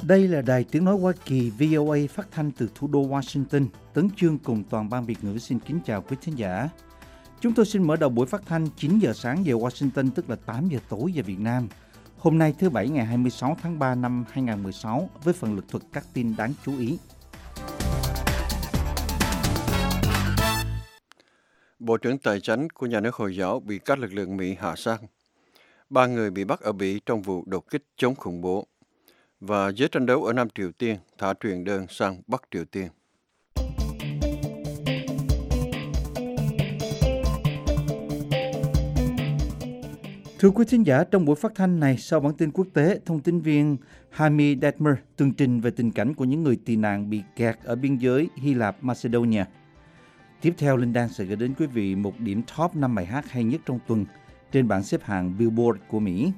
Đây là Đài Tiếng Nói Hoa Kỳ VOA phát thanh từ thủ đô Washington. Tấn Chương cùng toàn ban Việt ngữ xin kính chào quý thính giả. Chúng tôi xin mở đầu buổi phát thanh 9 giờ sáng giờ Washington, tức là 8 giờ tối giờ Việt Nam. Hôm nay thứ Bảy ngày 26 tháng 3 năm 2016 với phần lược thuật các tin đáng chú ý. Bộ trưởng Tài chánh của nhà nước Hồi giáo bị các lực lượng Mỹ hạ sát. 3 người bị bắt ở Bỉ trong vụ đột kích chống khủng bố. Và giới tranh đấu ở Nam Triều Tiên thả truyền đơn sang Bắc Triều Tiên. Thưa quý thính giả, trong buổi phát thanh này, sau bản tin quốc tế, thông tin viên Hami Detmer tường trình về tình cảnh của những người tị nạn bị kẹt ở biên giới Hy Lạp, Macedonia. Tiếp theo, Linh Đan sẽ gửi đến quý vị một điểm top 5 bài hát hay nhất trong tuần trên bảng xếp hạng Billboard của Mỹ.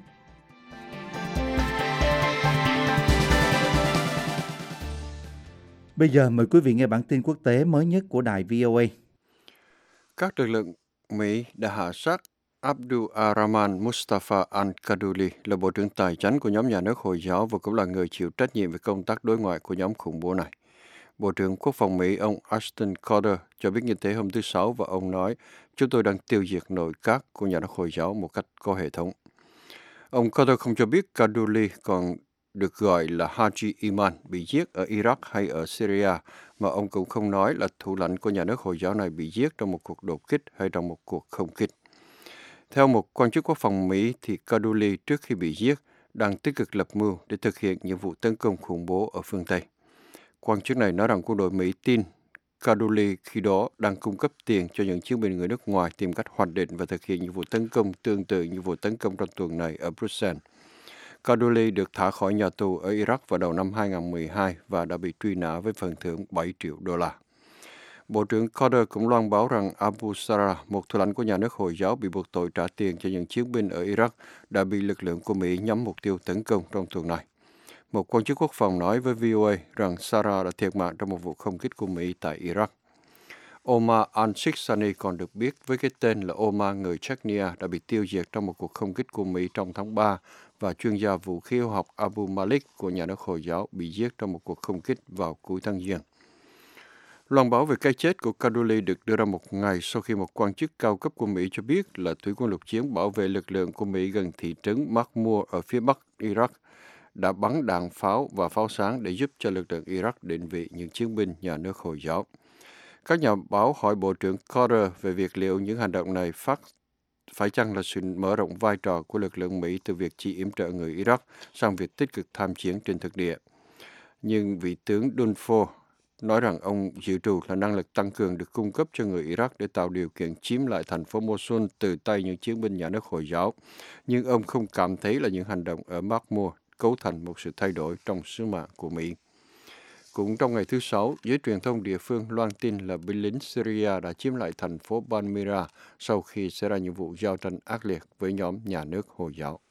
Bây giờ mời quý vị nghe bản tin quốc tế mới nhất của đài VOA. Các lực lượng Mỹ đã hạ sát Abdul Rahman Mustafa al-Kaddouli là Bộ trưởng Tài chánh của nhóm nhà nước Hồi giáo và cũng là người chịu trách nhiệm về công tác đối ngoại của nhóm khủng bố này. Bộ trưởng Quốc phòng Mỹ ông Ashton Carter cho biết như thế hôm thứ Sáu và ông nói chúng tôi đang tiêu diệt nội các của nhà nước Hồi giáo một cách có hệ thống. Ông Carter không cho biết Kaddouli còn được gọi là Haji Iman bị giết ở Iraq hay ở Syria, mà ông cũng không nói là thủ lãnh của nhà nước Hồi giáo này bị giết trong một cuộc đột kích hay trong một cuộc không kích. Theo một quan chức quốc phòng Mỹ, thì Kaddouli trước khi bị giết đang tích cực lập mưu để thực hiện những vụ tấn công khủng bố ở phương Tây. Quan chức này nói rằng quân đội Mỹ tin Kaddouli khi đó đang cung cấp tiền cho những chiến binh người nước ngoài tìm cách hoạch định và thực hiện những vụ tấn công tương tự như vụ tấn công trong tuần này ở Bruxelles. Kaddouli được thả khỏi nhà tù ở Iraq vào đầu năm 2012 và đã bị truy nã với phần thưởng 7 triệu đô la. Bộ trưởng Carter cũng loan báo rằng Abu Sarraj, một thủ lãnh của nhà nước Hồi giáo bị buộc tội trả tiền cho những chiến binh ở Iraq, đã bị lực lượng của Mỹ nhắm mục tiêu tấn công trong tuần này. Một quan chức quốc phòng nói với VOA rằng Sarraj đã thiệt mạng trong một vụ không kích của Mỹ tại Iraq. Omar al-Shikshani còn được biết với cái tên là Omar người Chechnya đã bị tiêu diệt trong một cuộc không kích của Mỹ trong tháng 3 và chuyên gia vũ khí hóa học Abu Malik của nhà nước Hồi giáo bị giết trong một cuộc không kích vào cuối tháng Giêng. Loan báo về cái chết của Kaddouli được đưa ra một ngày sau khi một quan chức cao cấp của Mỹ cho biết là thủy quân lục chiến bảo vệ lực lượng của Mỹ gần thị trấn Mahmoud ở phía bắc Iraq đã bắn đạn pháo và pháo sáng để giúp cho lực lượng Iraq định vị những chiến binh nhà nước Hồi giáo. Các nhà báo hỏi Bộ trưởng Carter về việc liệu những hành động này phải chăng là sự mở rộng vai trò của lực lượng Mỹ từ việc chỉ yểm trợ người Iraq sang việc tích cực tham chiến trên thực địa. Nhưng vị tướng Dunford nói rằng ông dự trù là năng lực tăng cường được cung cấp cho người Iraq để tạo điều kiện chiếm lại thành phố Mosul từ tay những chiến binh nhà nước Hồi giáo. Nhưng ông không cảm thấy là những hành động ở Mahmoud cấu thành một sự thay đổi trong sứ mạng của Mỹ. Cũng trong ngày thứ Sáu, giới truyền thông địa phương loan tin là binh lính Syria đã chiếm lại thành phố Palmyra sau khi xảy ra những vụ giao tranh ác liệt với nhóm nhà nước Hồi giáo.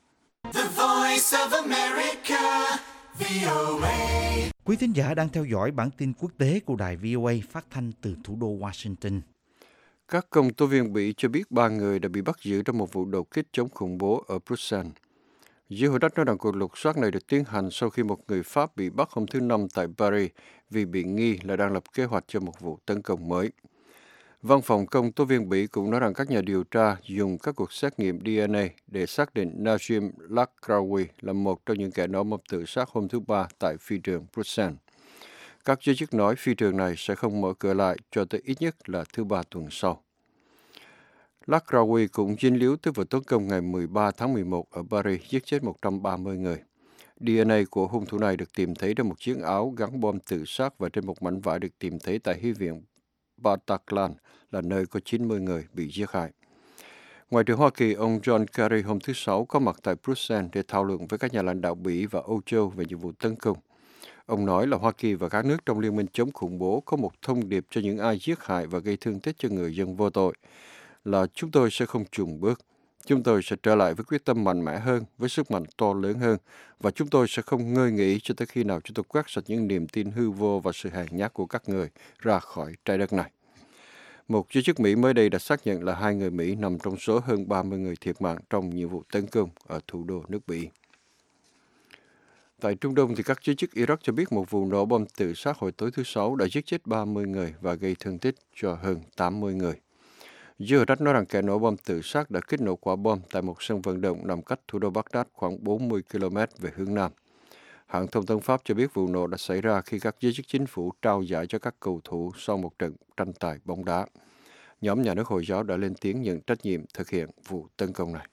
Quý thính giả đang theo dõi bản tin quốc tế của đài VOA phát thanh từ thủ đô Washington. Các công tố viên Bỉ cho biết 3 người đã bị bắt giữ trong một vụ đột kích chống khủng bố ở Bruxelles. Giới hữu trách nói rằng cuộc lục soát này được tiến hành sau khi một người Pháp bị bắt hôm thứ Năm tại Paris vì bị nghi là đang lập kế hoạch cho một vụ tấn công mới. Văn phòng công tố viên Bỉ cũng nói rằng các nhà điều tra dùng các cuộc xét nghiệm DNA để xác định Najim Lakraoui là một trong những kẻ nổ bom tự sát hôm thứ Ba tại phi trường Bruxelles. Các giới chức nói phi trường này sẽ không mở cửa lại cho tới ít nhất là thứ Ba tuần sau. Lakraoui cũng dính líu tới vụ tấn công ngày 13 tháng 11 ở Paris giết chết 130 người. DNA của hung thủ này được tìm thấy trong một chiếc áo gắn bom tự sát và trên một mảnh vải được tìm thấy tại Hy viện Bataclan, là nơi có 90 người bị giết hại. Ngoại trưởng Hoa Kỳ, ông John Kerry hôm thứ Sáu có mặt tại Bruxelles để thảo luận với các nhà lãnh đạo Bỉ và Âu Châu về những vụ tấn công. Ông nói là Hoa Kỳ và các nước trong Liên minh chống khủng bố có một thông điệp cho những ai giết hại và gây thương tích cho người dân vô tội, là chúng tôi sẽ không chùn bước. Chúng tôi sẽ trở lại với quyết tâm mạnh mẽ hơn, với sức mạnh to lớn hơn, và chúng tôi sẽ không ngơi nghỉ cho tới khi nào chúng tôi quét sạch những niềm tin hư vô và sự hèn nhát của các người ra khỏi trái đất này. Một giới chức Mỹ mới đây đã xác nhận là 2 người Mỹ nằm trong số hơn 30 người thiệt mạng trong nhiều vụ tấn công ở thủ đô nước Bỉ. Tại Trung Đông, thì các giới chức Iraq cho biết một vụ nổ bom tự sát hồi tối thứ Sáu đã giết chết 30 người và gây thương tích cho hơn 80 người. Giới chức nói rằng kẻ nổ bom tự sát đã kích nổ quả bom tại một sân vận động nằm cách thủ đô Baghdad khoảng 40 km về hướng Nam. Hãng thông tấn Pháp cho biết vụ nổ đã xảy ra khi các giới chức chính phủ trao giải cho các cầu thủ sau một trận tranh tài bóng đá. Nhóm nhà nước Hồi giáo đã lên tiếng nhận trách nhiệm thực hiện vụ tấn công này.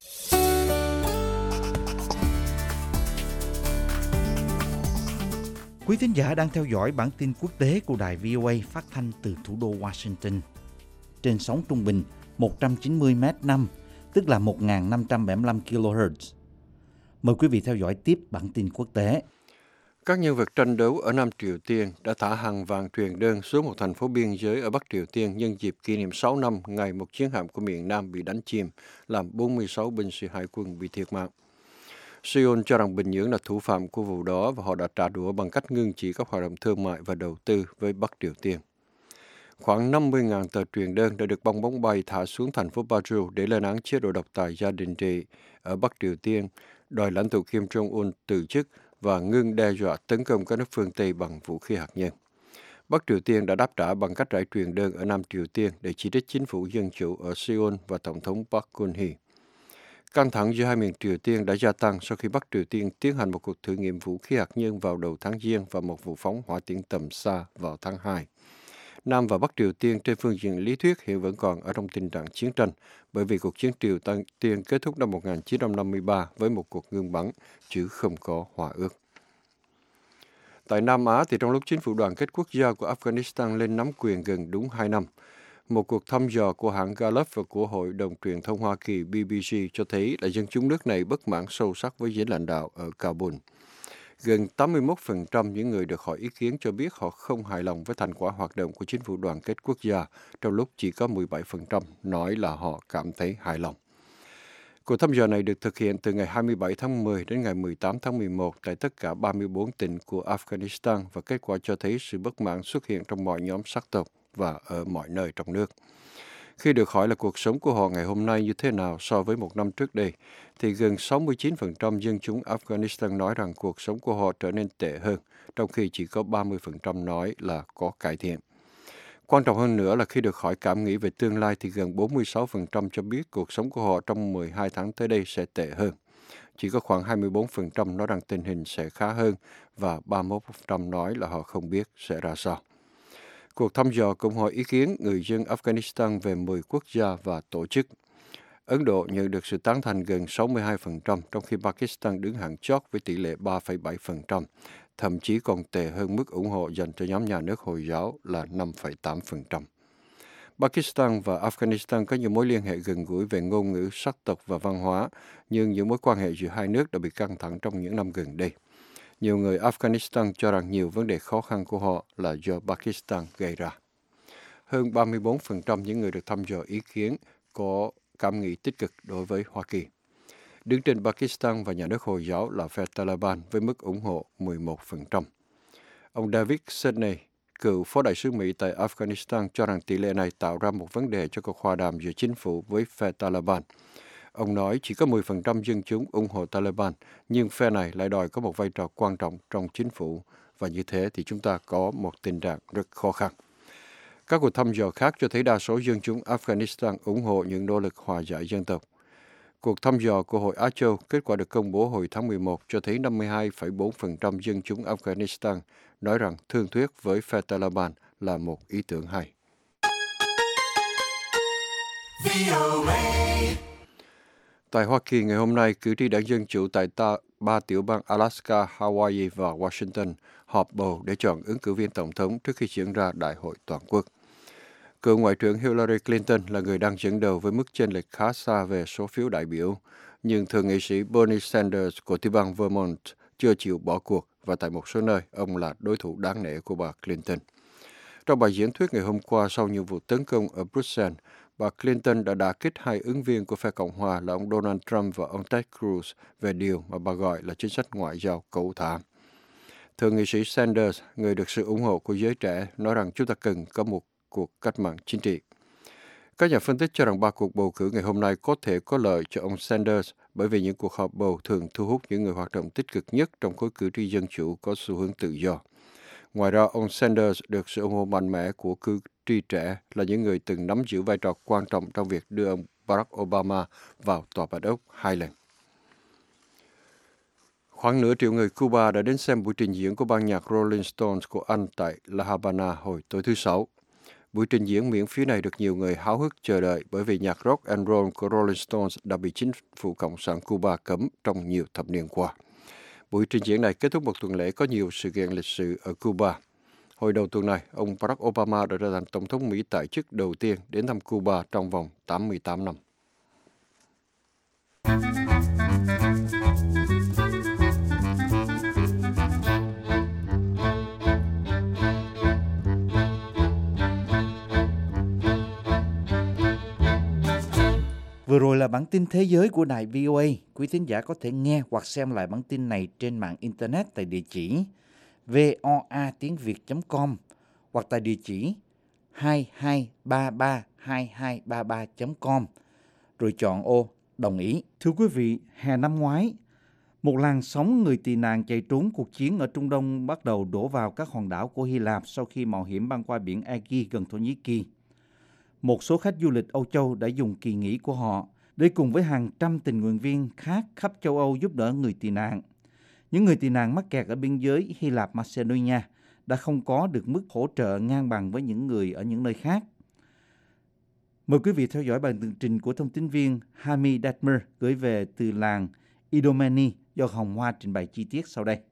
Quý thính giả đang theo dõi bản tin quốc tế của đài VOA phát thanh từ thủ đô Washington. Trên sóng trung bình 190 m/năm, tức là 1.575 kHz. Mời quý vị theo dõi tiếp bản tin quốc tế. Các nhân vật tranh đấu ở Nam Triều Tiên đã thả hàng vạn truyền đơn xuống một thành phố biên giới ở Bắc Triều Tiên nhân dịp kỷ niệm 6 năm ngày một chiến hạm của miền Nam bị đánh chìm, làm 46 binh sĩ hải quân bị thiệt mạng. Seoul cho rằng Bình Nhưỡng là thủ phạm của vụ đó và họ đã trả đũa bằng cách ngưng chỉ các hoạt động thương mại và đầu tư với Bắc Triều Tiên. Khoảng 50.000 tờ truyền đơn đã được bong bóng bay thả xuống thành phố Paju để lên án chế độ độc tài gia đình trị ở Bắc Triều Tiên, đòi lãnh tụ Kim Jong-un từ chức và ngưng đe dọa tấn công các nước phương Tây bằng vũ khí hạt nhân. Bắc Triều Tiên đã đáp trả bằng cách rải truyền đơn ở Nam Triều Tiên để chỉ trích chính phủ dân chủ ở Seoul và Tổng thống Park Geun-hye. Căng thẳng giữa hai miền Triều Tiên đã gia tăng sau khi Bắc Triều Tiên tiến hành một cuộc thử nghiệm vũ khí hạt nhân vào đầu tháng Giêng và một vụ phóng hỏa tiễn tầm xa vào tháng 2. Nam và Bắc Triều Tiên trên phương diện lý thuyết hiện vẫn còn ở trong tình trạng chiến tranh bởi vì cuộc chiến Triều Tiên kết thúc năm 1953 với một cuộc ngưng bắn, chứ không có hòa ước. Tại Nam Á, thì trong lúc chính phủ đoàn kết quốc gia của Afghanistan lên nắm quyền gần đúng 2 năm, một cuộc thăm dò của hãng Gallup và của Hội đồng truyền thông Hoa Kỳ BBC cho thấy là dân chúng nước này bất mãn sâu sắc với giới lãnh đạo ở Kabul. Gần 81% những người được hỏi ý kiến cho biết họ không hài lòng với thành quả hoạt động của chính phủ đoàn kết quốc gia, trong lúc chỉ có 17% nói là họ cảm thấy hài lòng. Cuộc thăm dò này được thực hiện từ ngày 27 tháng 10 đến ngày 18 tháng 11 tại tất cả 34 tỉnh của Afghanistan và kết quả cho thấy sự bất mãn xuất hiện trong mọi nhóm sắc tộc và ở mọi nơi trong nước. Khi được hỏi là cuộc sống của họ ngày hôm nay như thế nào so với một năm trước đây, thì gần 69% dân chúng Afghanistan nói rằng cuộc sống của họ trở nên tệ hơn, trong khi chỉ có 30% nói là có cải thiện. Quan trọng hơn nữa là khi được hỏi cảm nghĩ về tương lai thì gần 46% cho biết cuộc sống của họ trong 12 tháng tới đây sẽ tệ hơn. Chỉ có khoảng 24% nói rằng tình hình sẽ khá hơn và 31% nói là họ không biết sẽ ra sao. Cuộc thăm dò cũng hỏi ý kiến người dân Afghanistan về 10 quốc gia và tổ chức. Ấn Độ nhận được sự tán thành gần 62%, trong khi Pakistan đứng hàng chót với tỷ lệ 3,7%, thậm chí còn tệ hơn mức ủng hộ dành cho nhóm nhà nước Hồi giáo là 5,8%. Pakistan và Afghanistan có nhiều mối liên hệ gần gũi về ngôn ngữ, sắc tộc và văn hóa, nhưng những mối quan hệ giữa hai nước đã bị căng thẳng trong những năm gần đây. Nhiều người Afghanistan cho rằng nhiều vấn đề khó khăn của họ là do Pakistan gây ra. Hơn 34% những người được thăm dò ý kiến có cảm nghĩ tích cực đối với Hoa Kỳ. Đứng trên Pakistan và nhà nước Hồi giáo là phe Taliban với mức ủng hộ 11%. Ông David Sidney, cựu phó đại sứ Mỹ tại Afghanistan, cho rằng tỷ lệ này tạo ra một vấn đề cho cuộc hòa đàm giữa chính phủ với phe Taliban. Ông nói chỉ có 10% dân chúng ủng hộ Taliban, nhưng phe này lại đòi có một vai trò quan trọng trong chính phủ, và như thế thì chúng ta có một tình trạng rất khó khăn. Các cuộc thăm dò khác cho thấy đa số dân chúng Afghanistan ủng hộ những nỗ lực hòa giải dân tộc. Cuộc thăm dò của Hội Á Châu, kết quả được công bố hồi tháng 11, cho thấy 52,4% dân chúng Afghanistan nói rằng thương thuyết với phe Taliban là một ý tưởng hay. Tại Hoa Kỳ ngày hôm nay, cử tri đảng Dân Chủ tại 3 tiểu bang Alaska, Hawaii và Washington họp bầu để chọn ứng cử viên tổng thống trước khi diễn ra đại hội toàn quốc. Cựu Ngoại trưởng Hillary Clinton là người đang dẫn đầu với mức chênh lệch khá xa về số phiếu đại biểu, nhưng thượng nghị sĩ Bernie Sanders của tiểu bang Vermont chưa chịu bỏ cuộc và tại một số nơi ông là đối thủ đáng nể của bà Clinton. Trong bài diễn thuyết ngày hôm qua sau nhiều vụ tấn công ở Brussels, bà Clinton đã đả kích hai ứng viên của phe Cộng hòa là ông Donald Trump và ông Ted Cruz về điều mà bà gọi là chính sách ngoại giao cẩu thả. Thượng nghị sĩ Sanders, người được sự ủng hộ của giới trẻ, nói rằng chúng ta cần có một cuộc cách mạng chính trị. Các nhà phân tích cho rằng ba cuộc bầu cử ngày hôm nay có thể có lợi cho ông Sanders bởi vì những cuộc họp bầu thường thu hút những người hoạt động tích cực nhất trong khối cử tri dân chủ có xu hướng tự do. Ngoài ra, ông Sanders được sự ủng hộ mạnh mẽ của cử tri trẻ là những người từng nắm giữ vai trò quan trọng trong việc đưa ông Barack Obama vào Tòa Bạch Ốc 2 lần. Khoảng nửa triệu người Cuba đã đến xem buổi trình diễn của ban nhạc Rolling Stones của Anh tại La Habana hồi tối thứ Sáu. Buổi trình diễn miễn phí này được nhiều người háo hức chờ đợi bởi vì nhạc rock and roll của Rolling Stones đã bị chính phủ Cộng sản Cuba cấm trong nhiều thập niên qua. Buổi trình diễn này kết thúc một tuần lễ có nhiều sự kiện lịch sử ở Cuba. Hồi đầu tuần này, ông Barack Obama đã trở thành Tổng thống Mỹ tại chức đầu tiên đến thăm Cuba trong vòng 88 năm. Vừa rồi là bản tin thế giới của đài VOA. Quý thính giả có thể nghe hoặc xem lại bản tin này trên mạng Internet tại địa chỉ voatiengviet.com hoặc tại địa chỉ 22332233.com rồi chọn ô đồng ý. Thưa quý vị, hè năm ngoái, một làn sóng người tị nạn chạy trốn cuộc chiến ở Trung Đông bắt đầu đổ vào các hòn đảo của Hy Lạp sau khi mạo hiểm băng qua biển Aegean gần Thổ Nhĩ Kỳ. Một số khách du lịch Âu Châu đã dùng kỳ nghỉ của họ để cùng với hàng trăm tình nguyện viên khác khắp châu Âu giúp đỡ người tị nạn. Những người tị nạn mắc kẹt ở biên giới Hy Lạp Macedonia đã không có được mức hỗ trợ ngang bằng với những người ở những nơi khác. Mời quý vị theo dõi bài tường trình của thông tin viên Hami Detmer gửi về từ làng Idomeni do Hồng Hoa trình bày chi tiết sau đây.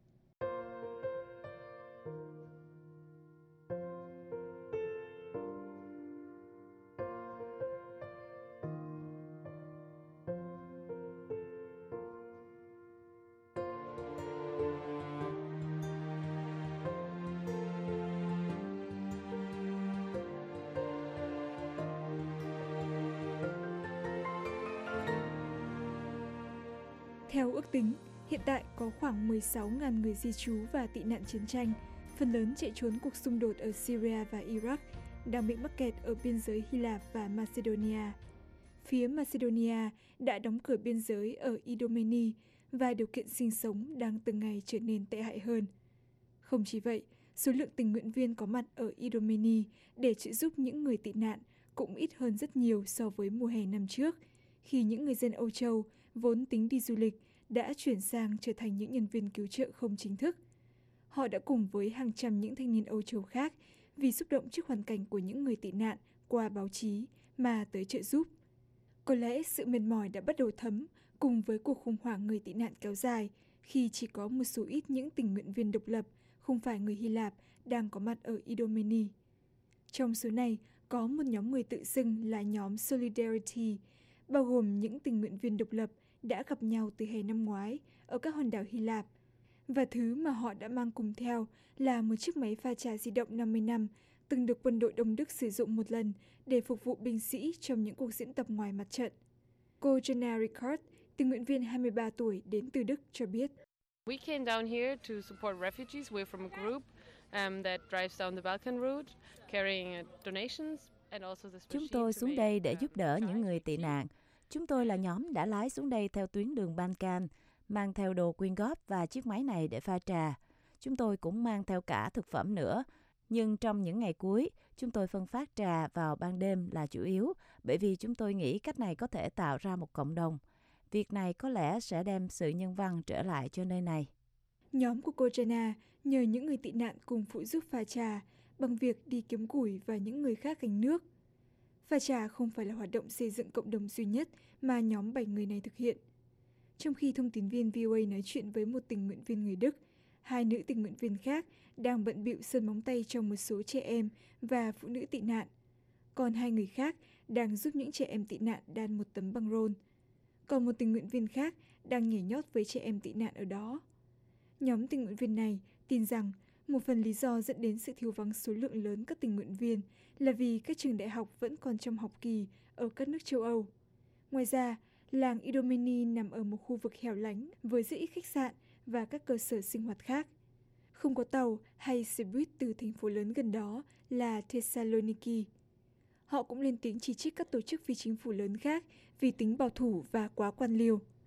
Theo ước tính, hiện tại có khoảng 16.000 người di trú và tị nạn chiến tranh, phần lớn chạy trốn cuộc xung đột ở Syria và Iraq, đang bị mắc kẹt ở biên giới Hy Lạp và Macedonia. Phía Macedonia đã đóng cửa biên giới ở Idomeni và điều kiện sinh sống đang từng ngày trở nên tệ hại hơn. Không chỉ vậy, số lượng tình nguyện viên có mặt ở Idomeni để trợ giúp những người tị nạn cũng ít hơn rất nhiều so với mùa hè năm trước, khi những người dân Âu Châu vốn tính đi du lịch đã chuyển sang trở thành những nhân viên cứu trợ không chính thức. Họ đã cùng với hàng trăm những thanh niên Âu Châu khác vì xúc động trước hoàn cảnh của những người tị nạn qua báo chí mà tới trợ giúp. Có lẽ sự mệt mỏi đã bắt đầu thấm cùng với cuộc khủng hoảng người tị nạn kéo dài khi chỉ có một số ít những tình nguyện viên độc lập không phải người Hy Lạp đang có mặt ở Idomeni. Trong số này có một nhóm người tự xưng là nhóm Solidarity, bao gồm những tình nguyện viên độc lập đã gặp nhau từ hè năm ngoái ở các hòn đảo Hy Lạp. Và thứ mà họ đã mang cùng theo là một chiếc máy pha trà di động 50 năm từng được quân đội Đông Đức sử dụng một lần để phục vụ binh sĩ trong những cuộc diễn tập ngoài mặt trận. Cô Jana Ricard, tình nguyện viên 23 tuổi đến từ Đức cho biết. We came down here to support refugees. We're from a group that drives down the Balkan route, carrying donations and also this Chúng machine tôi to xuống make, đây để giúp đỡ những chai người tị tea. nạn. Chúng tôi là nhóm đã lái xuống đây theo tuyến đường Balkan, mang theo đồ quyên góp và chiếc máy này để pha trà. Chúng tôi cũng mang theo cả thực phẩm nữa. Nhưng trong những ngày cuối, chúng tôi phân phát trà vào ban đêm là chủ yếu, bởi vì chúng tôi nghĩ cách này có thể tạo ra một cộng đồng. Việc này có lẽ sẽ đem sự nhân văn trở lại cho nơi này. Nhóm của cô Jana nhờ những người tị nạn cùng phụ giúp pha trà bằng việc đi kiếm củi và những người khác gánh nước. Pha trà không phải là hoạt động xây dựng cộng đồng duy nhất mà nhóm 7 người này thực hiện. Trong khi thông tín viên VOA nói chuyện với một tình nguyện viên người Đức, 2 nữ tình nguyện viên khác đang bận bịu sơn móng tay cho một số trẻ em và phụ nữ tị nạn. Còn 2 người khác đang giúp những trẻ em tị nạn đan một tấm băng rôn. Còn một tình nguyện viên khác đang nhảy nhót với trẻ em tị nạn ở đó. Nhóm tình nguyện viên này tin rằng một phần lý do dẫn đến sự thiếu vắng số lượng lớn các tình nguyện viên là vì các trường đại học vẫn còn trong học kỳ ở các nước châu Âu. Ngoài ra, làng Idomeni nằm ở một khu vực hẻo lánh với rất ít khách sạn và các cơ sở sinh hoạt khác. Không có tàu hay xe buýt từ thành phố lớn gần đó là Thessaloniki. Họ cũng lên tiếng chỉ trích các tổ chức phi chính phủ lớn khác vì tính bảo thủ và quá quan liêu.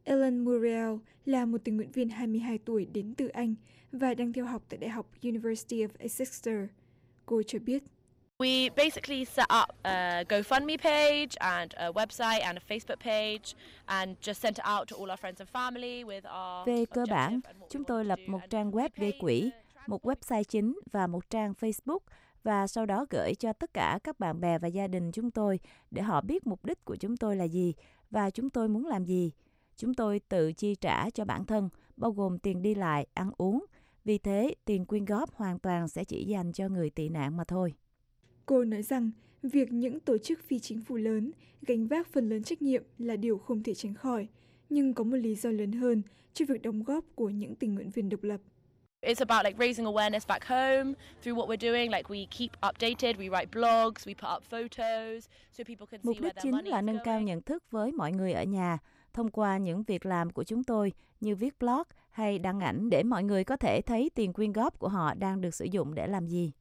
Ellen Muriel là một tình nguyện viên 22 tuổi đến từ Anh và đang theo học tại Đại học University of Exeter. Cô cho biết, We basically set up a GoFundMe page and a website and a Facebook page and just sent it out to all our friends and family with our Về cơ bản, chúng tôi lập một trang web gây quỹ, một website chính và một trang Facebook và sau đó gửi cho tất cả các bạn bè và gia đình chúng tôi để họ biết mục đích của chúng tôi là gì và chúng tôi muốn làm gì. Chúng tôi tự chi trả cho bản thân, bao gồm tiền đi lại, ăn uống. Vì thế, tiền quyên góp hoàn toàn sẽ chỉ dành cho người tị nạn mà thôi. cô nói rằng việc những tổ chức phi chính phủ lớn gánh vác phần lớn trách nhiệm là điều không thể tránh khỏi, nhưng có một lý do lớn hơn cho việc đóng góp của những tình nguyện viên độc lập. It's about like raising awareness back home through what we're doing. Like we keep updated, we write blogs, we put up photos so people can see Mục where đích their chính money là is nâng cao going. nhận thức với mọi người ở nhà thông qua những việc làm của chúng tôi như viết blog hay đăng ảnh để mọi người có thể thấy tiền quyên góp của họ đang được sử dụng để làm gì.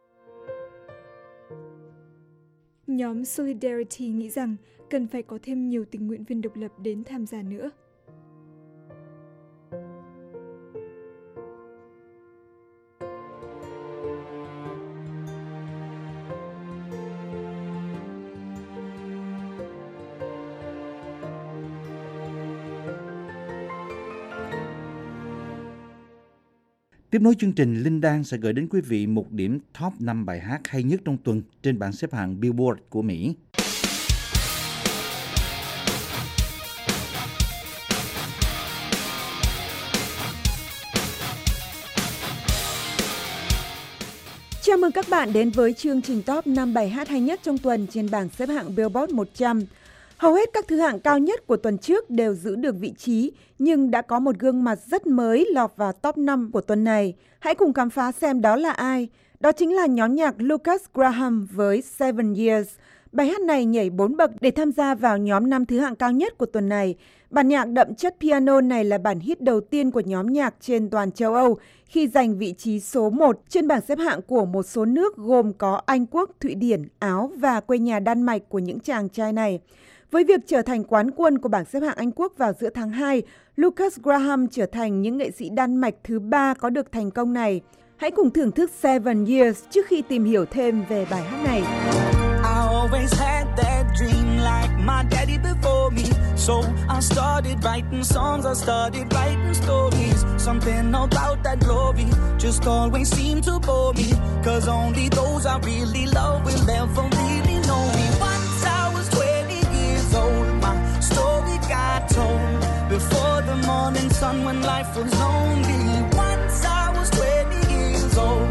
Nhóm Solidarity nghĩ rằng cần phải có thêm nhiều tình nguyện viên độc lập đến tham gia nữa. Tiếp nối chương trình, Linh Đan sẽ gửi đến quý vị một điểm top 5 bài hát hay nhất trong tuần trên bảng xếp hạng Billboard của Mỹ. Chào mừng các bạn đến với chương trình top 5 bài hát hay nhất trong tuần trên bảng xếp hạng Billboard 100. Hầu hết các thứ hạng cao nhất của tuần trước đều giữ được vị trí, nhưng đã có một gương mặt rất mới lọt vào top 5 của tuần này. Hãy cùng khám phá xem đó là ai. Đó chính là nhóm nhạc Lucas Graham với 7 Years. Bài hát này nhảy 4 bậc để tham gia vào nhóm 5 thứ hạng cao nhất của tuần này. Bản nhạc đậm chất piano này là bản hit đầu tiên của nhóm nhạc trên toàn châu Âu khi giành vị trí số 1 trên bảng xếp hạng của một số nước gồm có Anh Quốc, Thụy Điển, Áo và quê nhà Đan Mạch của những chàng trai này. Với việc trở thành quán quân của bảng xếp hạng Anh Quốc vào giữa tháng 2, Lucas Graham trở thành những nghệ sĩ Đan Mạch thứ 3 có được thành công này. Hãy cùng thưởng thức 7 Years trước khi tìm hiểu thêm về bài hát này. Always had that dream like my daddy before me. So I started writing songs, I started writing stories. Something about that glory just always seemed to bore me. Cause only those I really love will ever really know me. Once I was 20 years old, my story got told. Before the morning sun when life was lonely. Once I was 20 years old.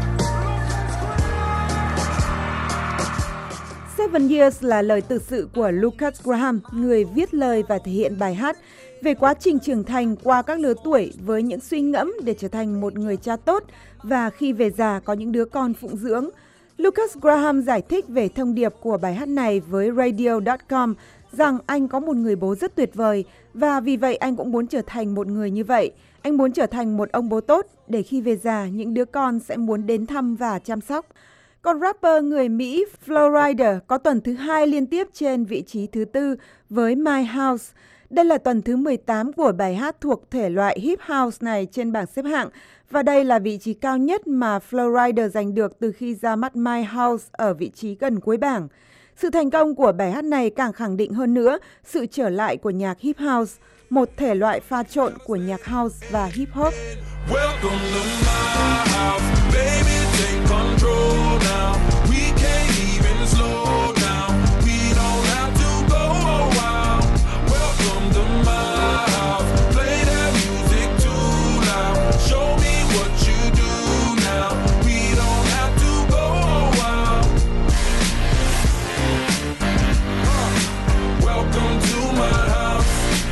7 Years là lời tự sự của Lucas Graham, người viết lời và thể hiện bài hát, về quá trình trưởng thành qua các lứa tuổi với những suy ngẫm để trở thành một người cha tốt và khi về già có những đứa con phụng dưỡng. Lucas Graham giải thích về thông điệp của bài hát này với Radio.com rằng anh có một người bố rất tuyệt vời và vì vậy anh cũng muốn trở thành một người như vậy. Anh muốn trở thành một ông bố tốt để khi về già những đứa con sẽ muốn đến thăm và chăm sóc. Còn rapper người Mỹ Flo Rida có tuần thứ 2 liên tiếp trên vị trí thứ 4 với My House. Đây là tuần thứ 18 của bài hát thuộc thể loại hip house này trên bảng xếp hạng và đây là vị trí cao nhất mà Flo Rida giành được từ khi ra mắt My House ở vị trí gần cuối bảng. Sự thành công của bài hát này càng khẳng định hơn nữa sự trở lại của nhạc hip house, một thể loại pha trộn của nhạc house và hip hop. Welcome to my house, baby, take control now. We can't even slow down. We don't have to go a while. Welcome to my house, play that music too loud. Show me what you do now. We don't have to go a while. Welcome to my house.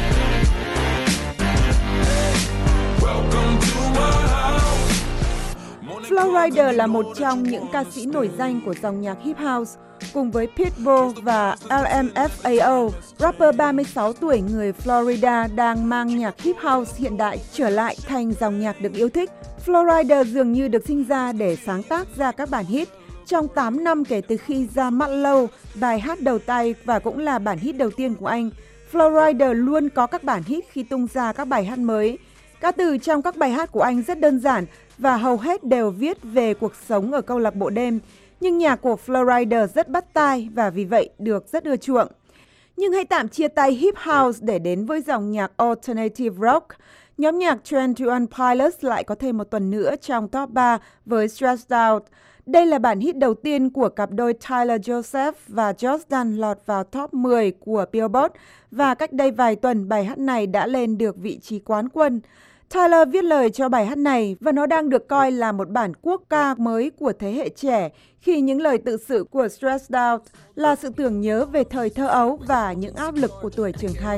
Welcome to my house. Flo Rida là một trong những ca sĩ nổi danh của dòng nhạc hip house, cùng với Pitbull và LMFAO. Rapper 36 tuổi người Florida đang mang nhạc hip house hiện đại trở lại thành dòng nhạc được yêu thích. Flo Rida dường như được sinh ra để sáng tác ra các bản hit. Trong 8 năm kể từ khi ra mắt Low, bài hát đầu tay và cũng là bản hit đầu tiên của anh, Flowrider luôn có các bản hit khi tung ra các bài hát mới. Ca từ trong các bài hát của anh rất đơn giản và hầu hết đều viết về cuộc sống ở câu lạc bộ đêm. Nhưng nhạc của Flowrider rất bắt tai và vì vậy được rất ưa chuộng. Nhưng hãy tạm chia tay hip house để đến với dòng nhạc alternative rock. Nhóm nhạc 21 Pilots lại có thêm một tuần nữa trong top 3 với Stressed Out. Đây là bản hit đầu tiên của cặp đôi Tyler Joseph và Josh Dun lọt vào top 10 của Billboard và cách đây vài tuần bài hát này đã lên được vị trí quán quân. Tyler viết lời cho bài hát này và nó đang được coi là một bản quốc ca mới của thế hệ trẻ khi những lời tự sự của Stressed Out là sự tưởng nhớ về thời thơ ấu và những áp lực của tuổi trưởng thành.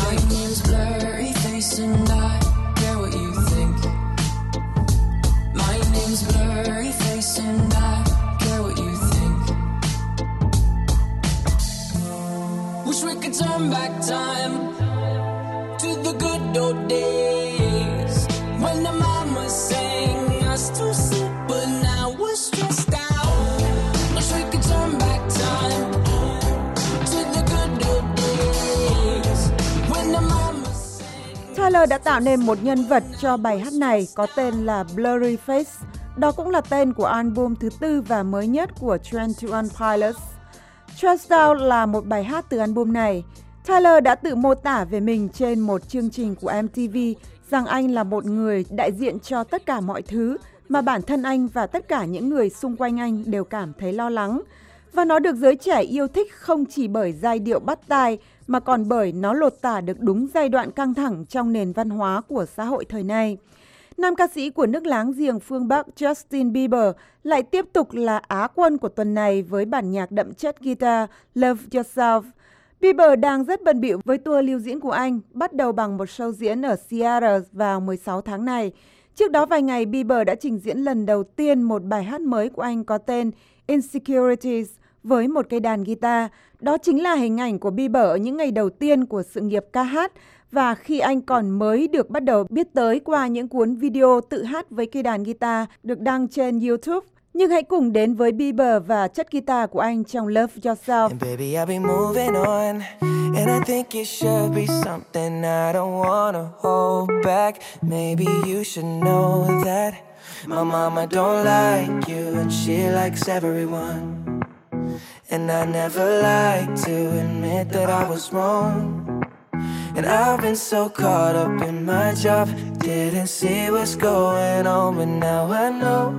Wish we could turn back time to the good old days when the mama sang us to sleep, but now we're stressed out. Wish we could turn back time to the good old days when the mama sang. Tyler đã tạo nên một nhân vật cho bài hát này có tên là Blurry Face. Đó cũng là tên của album thứ 4 và mới nhất của 21 Pilots. Stressed Out là một bài hát từ album này. Tyler đã tự mô tả về mình trên một chương trình của MTV rằng anh là một người đại diện cho tất cả mọi thứ mà bản thân anh và tất cả những người xung quanh anh đều cảm thấy lo lắng. Và nó được giới trẻ yêu thích không chỉ bởi giai điệu bắt tai mà còn bởi nó lột tả được đúng giai đoạn căng thẳng trong nền văn hóa của xã hội thời nay. Nam ca sĩ của nước láng giềng phương Bắc Justin Bieber lại tiếp tục là Á quân của tuần này với bản nhạc đậm chất guitar Love Yourself. Bieber đang rất bận bịu với tour lưu diễn của anh, bắt đầu bằng một show diễn ở Seattle vào 16 tháng này. Trước đó vài ngày, Bieber đã trình diễn lần đầu tiên một bài hát mới của anh có tên Insecurities với một cây đàn guitar. Đó chính là hình ảnh của Bieber ở những ngày đầu tiên của sự nghiệp ca hát và khi anh còn mới được bắt đầu biết tới qua những cuốn video tự hát với cây đàn guitar được đăng trên YouTube. Nhưng hãy cùng đến với Bieber và chất guitar của anh trong Love Yourself. And baby, I'll be moving on, and I think it should be something I don't wanna hold back. Maybe you should know that my mama don't like you, and she likes everyone. And I never like to admit that I was wrong. And I've been so caught up in my job, didn't see what's going on, but now I know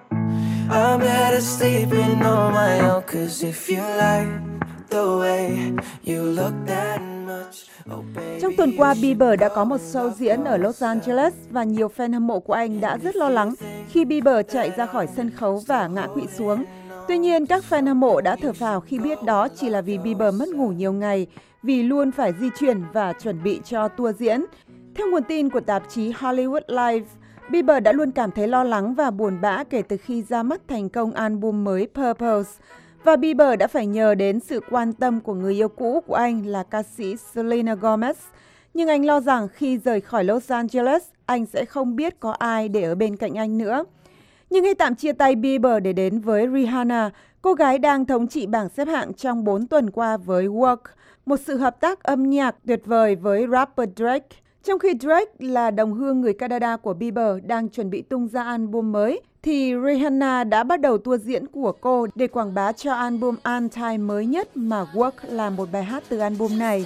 I'm better sleeping on my own. Cause if you like the way you look that much, oh baby. Trong tuần qua, Bieber đã có một show diễn ở Los Angeles và nhiều fan hâm mộ của anh đã rất lo lắng khi Bieber chạy ra khỏi sân khấu và ngã quỵ xuống. Tuy nhiên, các fan hâm mộ đã thở phào khi biết đó chỉ là vì Bieber mất ngủ nhiều ngày vì luôn phải di chuyển và chuẩn bị cho tour diễn. Theo nguồn tin của tạp chí Hollywood Life, Bieber đã luôn cảm thấy lo lắng và buồn bã kể từ khi ra mắt thành công album mới Purpose. Và Bieber đã phải nhờ đến sự quan tâm của người yêu cũ của anh là ca sĩ Selena Gomez. Nhưng anh lo rằng khi rời khỏi Los Angeles, anh sẽ không biết có ai để ở bên cạnh anh nữa. Nhưng hãy tạm chia tay Bieber để đến với Rihanna, cô gái đang thống trị bảng xếp hạng trong 4 tuần qua với Work, một sự hợp tác âm nhạc tuyệt vời với rapper Drake. Trong khi Drake là đồng hương người Canada của Bieber đang chuẩn bị tung ra album mới, thì Rihanna đã bắt đầu tour diễn của cô để quảng bá cho album Anti mới nhất mà Work là một bài hát từ album này.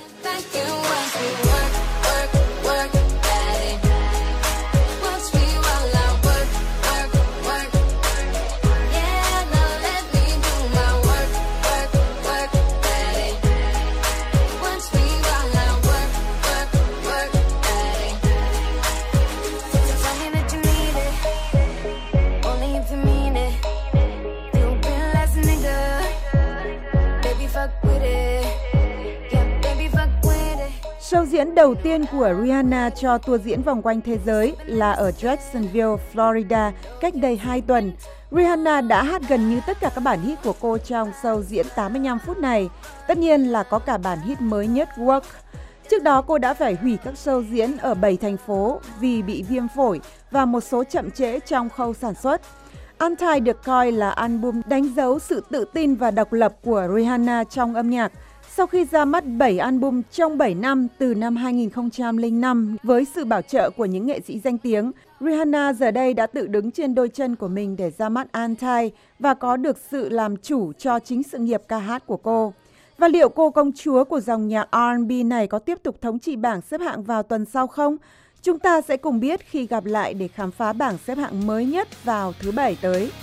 Show diễn đầu tiên của Rihanna cho tour diễn vòng quanh thế giới là ở Jacksonville, Florida cách đây 2 tuần. Rihanna đã hát gần như tất cả các bản hit của cô trong show diễn 85 phút này. Tất nhiên là có cả bản hit mới nhất Work. Trước đó cô đã phải hủy các show diễn ở 7 thành phố vì bị viêm phổi và một số chậm trễ trong khâu sản xuất. Anti được coi là album đánh dấu sự tự tin và độc lập của Rihanna trong âm nhạc. Sau khi ra mắt 7 album trong 7 năm từ năm 2005 với sự bảo trợ của những nghệ sĩ danh tiếng, Rihanna giờ đây đã tự đứng trên đôi chân của mình để ra mắt Anti và có được sự làm chủ cho chính sự nghiệp ca hát của cô. Và liệu cô công chúa của dòng nhạc R&B này có tiếp tục thống trị bảng xếp hạng vào tuần sau không? Chúng ta sẽ cùng biết khi gặp lại để khám phá bảng xếp hạng mới nhất vào thứ Bảy tới.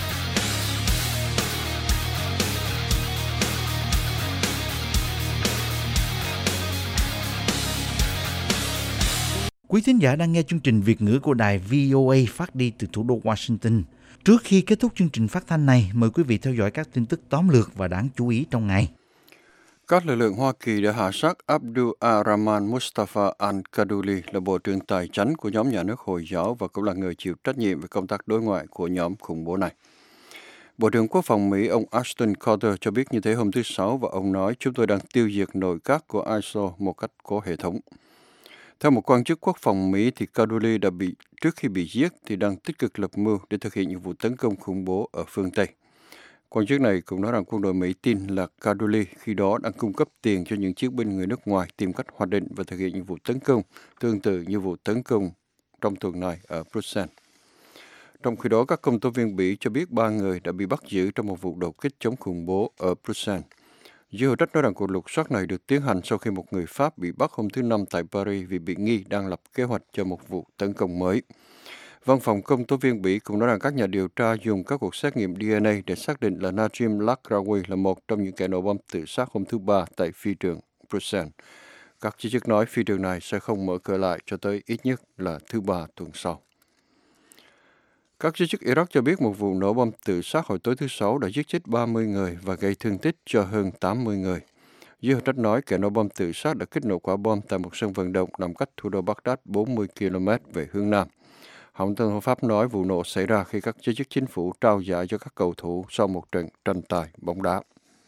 Quý thính giả đang nghe chương trình Việt ngữ của đài VOA phát đi từ thủ đô Washington. Trước khi kết thúc chương trình phát thanh này, mời quý vị theo dõi các tin tức tóm lược và đáng chú ý trong ngày. Các lực lượng Hoa Kỳ đã hạ sát Abdul-Rahman Mustafa al-Kaddouli là Bộ trưởng Tài chánh của nhóm nhà nước Hồi giáo và cũng là người chịu trách nhiệm về công tác đối ngoại của nhóm khủng bố này. Bộ trưởng Quốc phòng Mỹ ông Ashton Carter cho biết như thế hôm thứ Sáu và ông nói chúng tôi đang tiêu diệt nội các của ISIL một cách có hệ thống. Theo một quan chức quốc phòng Mỹ thì Kaddouli trước khi bị giết thì đang tích cực lập mưu để thực hiện những vụ tấn công khủng bố ở phương Tây. Quan chức này cũng nói rằng quân đội Mỹ tin là Kaddouli khi đó đang cung cấp tiền cho những chiến binh người nước ngoài tìm cách hoạch định và thực hiện những vụ tấn công tương tự như vụ tấn công trong tuần này ở Bruxelles. Trong khi đó, các công tố viên Bỉ cho biết 3 người đã bị bắt giữ trong một vụ đột kích chống khủng bố ở Bruxelles. Giới hữu trách nói rằng cuộc lục soát này được tiến hành sau khi một người Pháp bị bắt hôm thứ Năm tại Paris vì bị nghi đang lập kế hoạch cho một vụ tấn công mới. Văn phòng công tố viên Bỉ cũng nói rằng các nhà điều tra dùng các cuộc xét nghiệm DNA để xác định là Najim Lagraoui là một trong những kẻ nổ bom tự sát hôm thứ Ba tại phi trường Bruxelles. Các chỉ trích nói phi trường này sẽ không mở cửa lại cho tới ít nhất là thứ Ba tuần sau. Các giới chức Iraq cho biết một vụ nổ bom tự sát hồi tối thứ Sáu đã giết chết 30 người và gây thương tích cho hơn 80 người. Giới hữu trách nói kẻ nổ bom tự sát đã kích nổ quả bom tại một sân vận động nằm cách thủ đô Baghdad 40 km về hướng Nam. Hãng thông tấn Pháp nói vụ nổ xảy ra khi các giới chức chính phủ trao giải cho các cầu thủ sau một trận tranh tài bóng đá.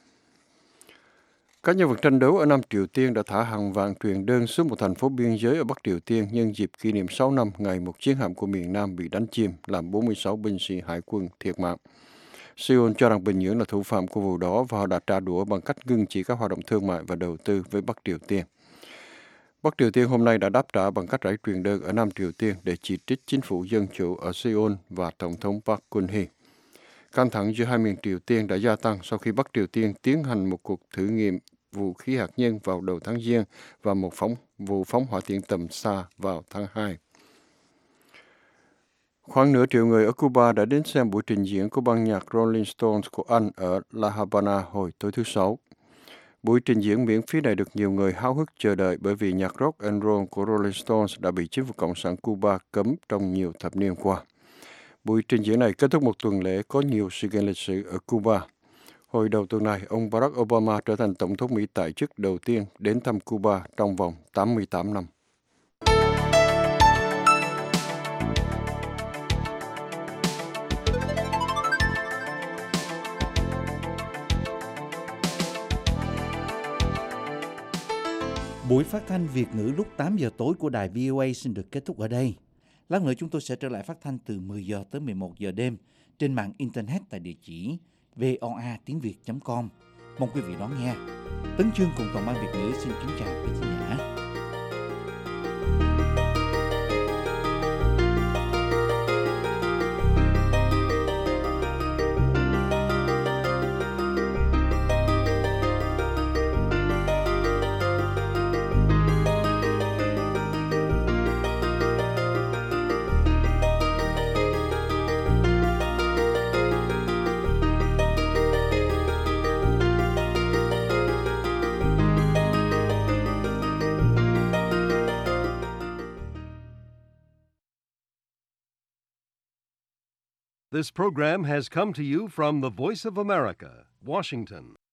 Các nhân vật tranh đấu ở Nam Triều Tiên đã thả hàng vạn truyền đơn xuống một thành phố biên giới ở Bắc Triều Tiên nhân dịp kỷ niệm 6 năm ngày một chiến hạm của miền Nam bị đánh chìm, làm 46 binh sĩ hải quân thiệt mạng. Seoul cho rằng Bình Nhưỡng là thủ phạm của vụ đó và họ đã trả đũa bằng cách ngưng chỉ các hoạt động thương mại và đầu tư với Bắc Triều Tiên. Bắc Triều Tiên hôm nay đã đáp trả bằng cách rải truyền đơn ở Nam Triều Tiên để chỉ trích chính phủ dân chủ ở Seoul và Tổng thống Park Geun-hye. Căng thẳng giữa hai miền Triều Tiên đã gia tăng sau khi Bắc Triều Tiên tiến hành một cuộc thử nghiệm vũ khí hạt nhân vào đầu tháng Giêng và một vụ phóng hỏa tiễn tầm xa vào tháng 2. Khoảng nửa triệu người ở Cuba đã đến xem buổi trình diễn của ban nhạc Rolling Stones của Anh ở La Habana hồi tối thứ Sáu. Buổi trình diễn miễn phí này được nhiều người háo hức chờ đợi bởi vì nhạc rock and roll của Rolling Stones đã bị chính phủ Cộng sản Cuba cấm trong nhiều thập niên qua. Buổi trình diễn này kết thúc một tuần lễ có nhiều sự kiện lịch sử ở Cuba. Hồi đầu tuần này, ông Barack Obama trở thành Tổng thống Mỹ tại chức đầu tiên đến thăm Cuba trong vòng 88 năm. Buổi phát thanh Việt ngữ lúc 8 giờ tối của đài VOA xin được kết thúc ở đây. Lát nữa chúng tôi sẽ trở lại phát thanh từ 10 giờ tới 11 giờ đêm trên mạng Internet tại địa chỉ voatiengviet.com. Mong quý vị đón nghe. Tấn Chương cùng toàn ban Việt ngữ xin kính chào quý thính giả. This program has come to you from the Voice of America, Washington.